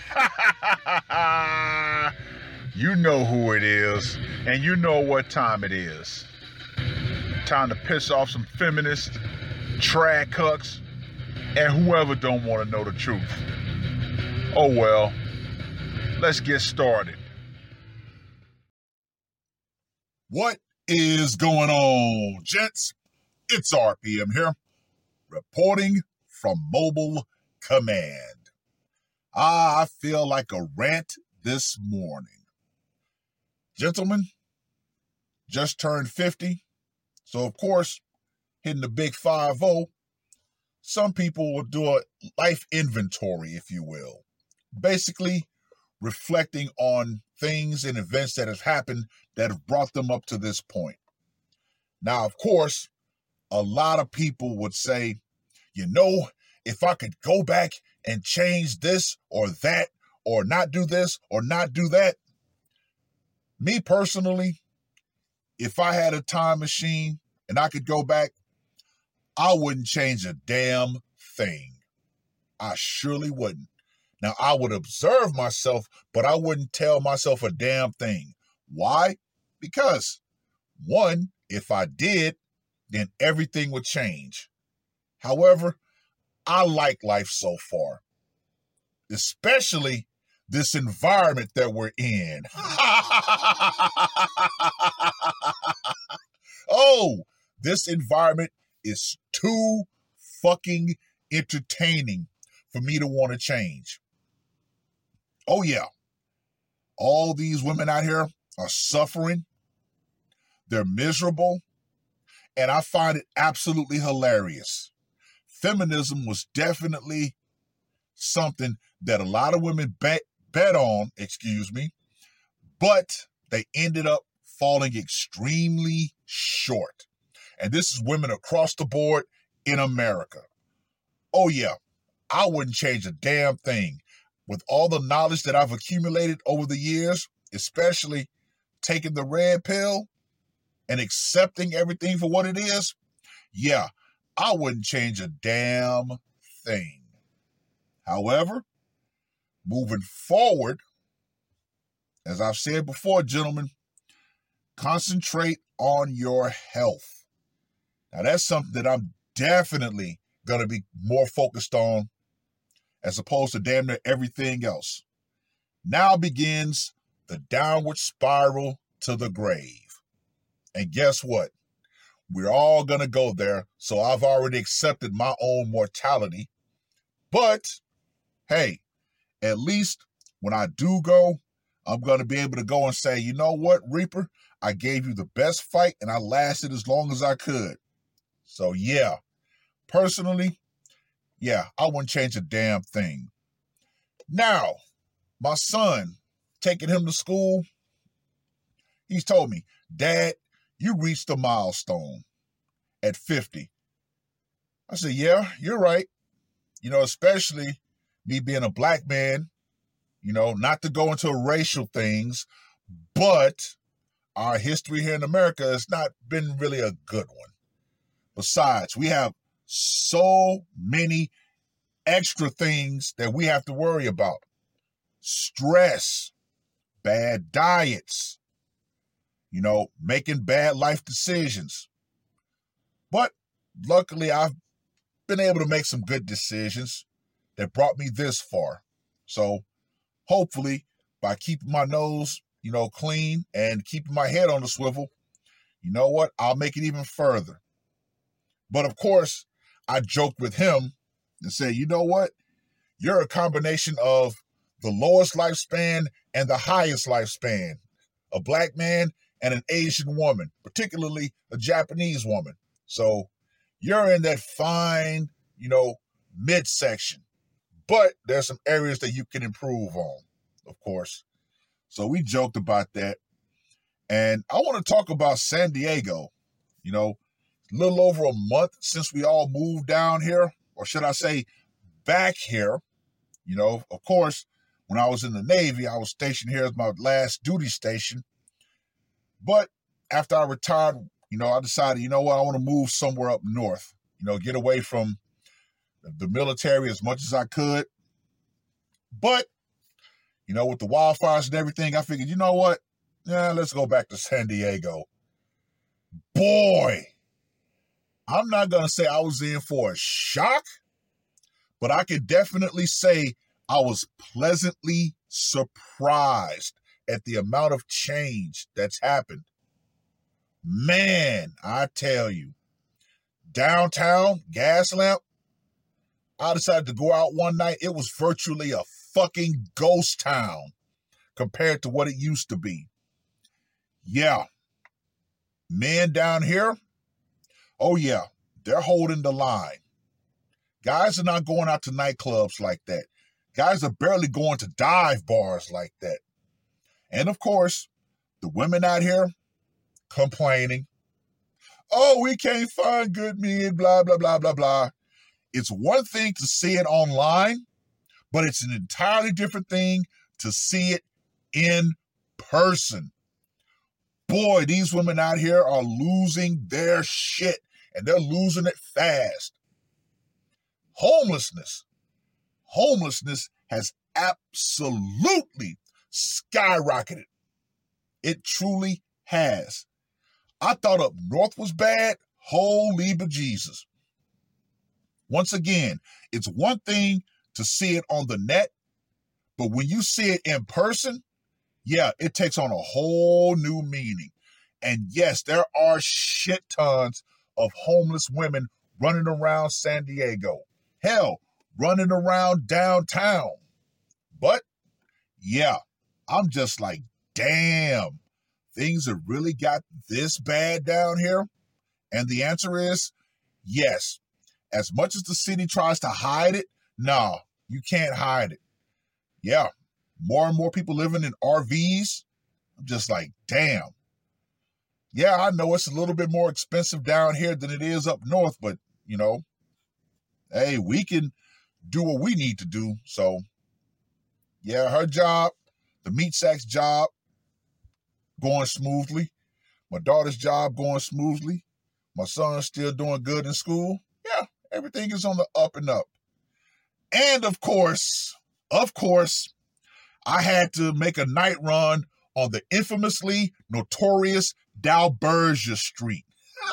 You know who it is, and you know what time it is. Time to piss off some feminists, trad cucks, and whoever don't want to know the truth. Oh well, let's get started. What is going on, gents? It's RPM here, reporting from Mobile Command. I feel like a rant this morning. Gentlemen, just turned 50, so of course, hitting the big 5-0, some people will do a life inventory, if you will. Basically, reflecting on things and events that have happened that have brought them up to this point. Now, of course, a lot of people would say, if I could go back and change this or that, or not do this or not do that. Me personally, if I had a time machine and I could go back, I wouldn't change a damn thing. I surely wouldn't. Now, I would observe myself, but I wouldn't tell myself a damn thing. Why? Because, one, if I did, then everything would change. However, I like life so far, especially this environment that we're in. Oh, this environment is too fucking entertaining for me to want to change. Oh yeah, all these women out here are suffering. They're miserable. And I find it absolutely hilarious. Feminism was definitely something that a lot of women bet on, but they ended up falling extremely short. And this is women across the board in America. Oh yeah, I wouldn't change a damn thing. With all the knowledge that I've accumulated over the years, especially taking the red pill and accepting everything for what it is, yeah, I wouldn't change a damn thing. However, moving forward, as I've said before, gentlemen, concentrate on your health. Now, that's something that I'm definitely going to be more focused on as opposed to damn near everything else. Now begins the downward spiral to the grave. And guess what? We're all going to go there, so I've already accepted my own mortality. But, hey, at least when I do go, I'm going to be able to go and say, you know what, Reaper? I gave you the best fight, and I lasted as long as I could. So, yeah, personally, yeah, I wouldn't change a damn thing. Now, my son, taking him to school, he's told me, Dad, you reached a milestone at 50. I said, yeah, you're right. Especially me being a black man, not to go into racial things, but our history here in America has not been really a good one. Besides, we have so many extra things that we have to worry about. Stress, bad diets, making bad life decisions. But luckily, I've been able to make some good decisions that brought me this far. So hopefully, by keeping my nose, clean and keeping my head on the swivel, you know what? I'll make it even further. But of course, I joked with him and said, you know what? You're a combination of the lowest lifespan and the highest lifespan. A black man and an Asian woman, particularly a Japanese woman. So you're in that fine, midsection. But there's some areas that you can improve on, of course. So we joked about that. And I want to talk about San Diego. A little over a month since we all moved down here, or should I say back here. Of course, when I was in the Navy, I was stationed here as my last duty station. But after I retired, I decided, I want to move somewhere up north, get away from the military as much as I could. But With the wildfires and everything, I figured, you know what? Yeah, let's go back to San Diego. Boy, I'm not going to say I was in for a shock, but I can definitely say I was pleasantly surprised at the amount of change that's happened. Man, I tell you, downtown, Gaslamp, I decided to go out one night. It was virtually a fucking ghost town compared to what it used to be. Yeah. Men down here, oh yeah, they're holding the line. Guys are not going out to nightclubs like that. Guys are barely going to dive bars like that. And of course, the women out here complaining. Oh, we can't find good men, blah, blah, blah, blah, blah. It's one thing to see it online, but it's an entirely different thing to see it in person. Boy, these women out here are losing their shit, and they're losing it fast. Homelessness has absolutely skyrocketed. It truly has. I thought up north was bad. Holy bejesus. Once again, it's one thing to see it on the net, but when you see it in person, yeah, it takes on a whole new meaning. And yes, there are shit tons of homeless women running around San Diego. Hell, running around downtown. But yeah, I'm just like, damn, things have really got this bad down here? And the answer is yes. As much as the city tries to hide it, no, you can't hide it. Yeah, more and more people living in RVs. I'm just like, damn. Yeah, I know it's a little bit more expensive down here than it is up north, but, hey, we can do what we need to do. So, yeah, her job, the meat sack's job, going smoothly. My daughter's job going smoothly. My son's still doing good in school. Yeah, everything is on the up and up. And of course, I had to make a night run on the infamously notorious Dalbergia Street.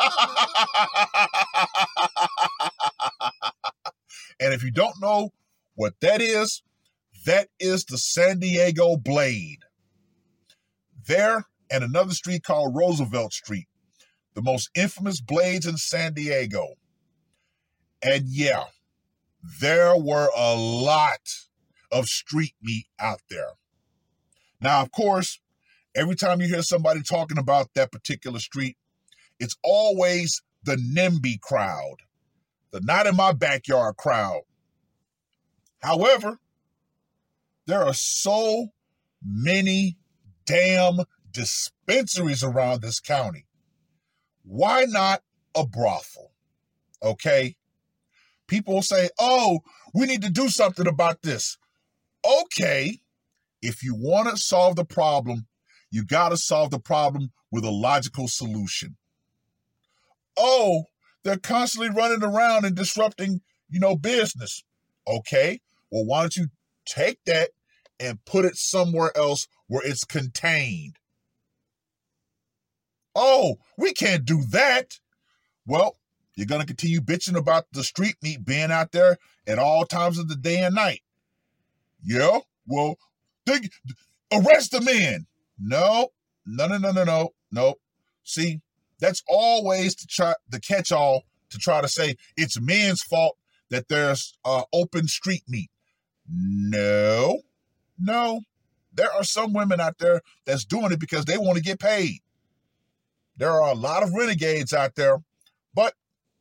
And if you don't know what that is the San Diego Blade. There and another street called Roosevelt Street, the most infamous blades in San Diego. And yeah, there were a lot of street meat out there. Now, of course, every time you hear somebody talking about that particular street, it's always the NIMBY crowd, the not in my backyard crowd. However, there are so many damn dispensaries around this county. Why not a brothel? Okay? People say, oh, we need to do something about this. Okay, if you want to solve the problem, you got to solve the problem with a logical solution. Oh, they're constantly running around and disrupting, business. Okay, well, why don't you take that and put it somewhere else where it's contained? Oh, we can't do that. Well, you're going to continue bitching about the street meat being out there at all times of the day and night. Yeah, well, arrest the men. No. See, that's always the catch-all to try to say it's men's fault that there's open street meat. No. There are some women out there that's doing it because they want to get paid. There are a lot of renegades out there, but,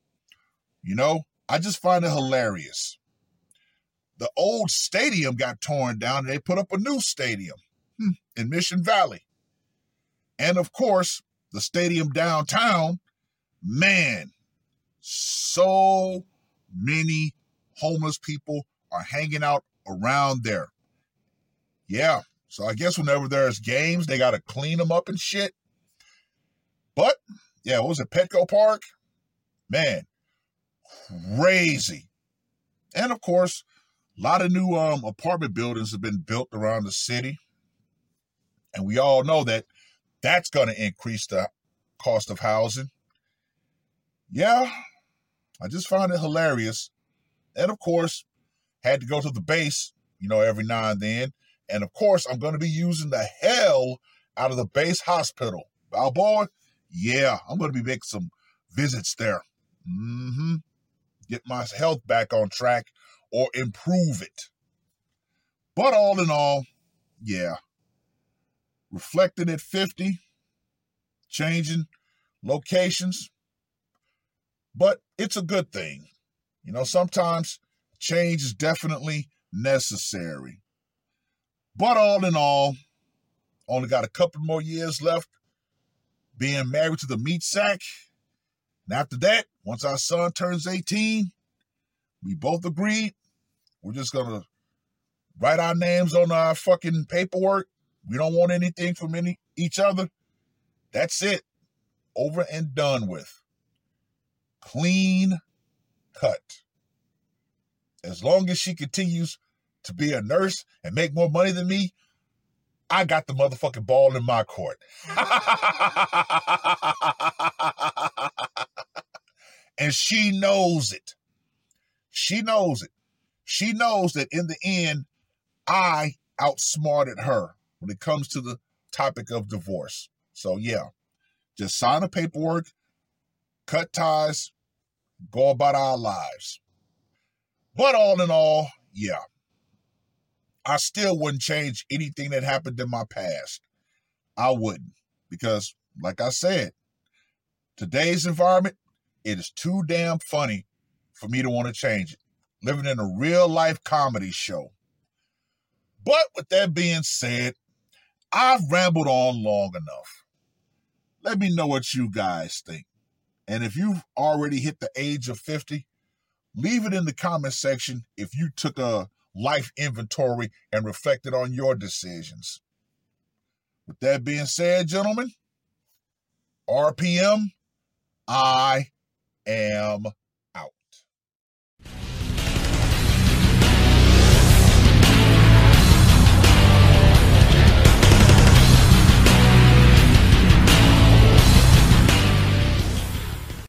I just find it hilarious. The old stadium got torn down and they put up a new stadium in Mission Valley. And of course, the stadium downtown, man, so many homeless people are hanging out around there. Yeah, so I guess whenever there's games, they got to clean them up and shit. But, yeah, what was it, Petco Park? Man, crazy. And of course, A lot of new apartment buildings have been built around the city. And we all know that that's going to increase the cost of housing. Yeah, I just find it hilarious. And of course, had to go to the base, every now and then. And of course, I'm going to be using the hell out of the base hospital. Balboa, yeah, I'm going to be making some visits there. Get my health back on track or improve it. But all in all, yeah. Reflecting at 50, changing locations. But it's a good thing. Sometimes change is definitely necessary. But all in all, only got a couple more years left being married to the meat sack. And after that, once our son turns 18, we both agreed we're just going to write our names on our fucking paperwork. We don't want anything from each other. That's it. Over and done with. Clean cut. As long as she continues to be a nurse and make more money than me, I got the motherfucking ball in my court. And she knows it. She knows it. She knows that in the end, I outsmarted her when it comes to the topic of divorce. So yeah, just sign the paperwork, cut ties, go about our lives. But all in all, yeah, I still wouldn't change anything that happened in my past. I wouldn't. Because, like I said, today's environment, it is too damn funny for me to want to change it. Living in a real-life comedy show. But with that being said, I've rambled on long enough. Let me know what you guys think. And if you've already hit the age of 50, leave it in the comment section if you took a life inventory and reflected on your decisions. With that being said, gentlemen, RPM, I am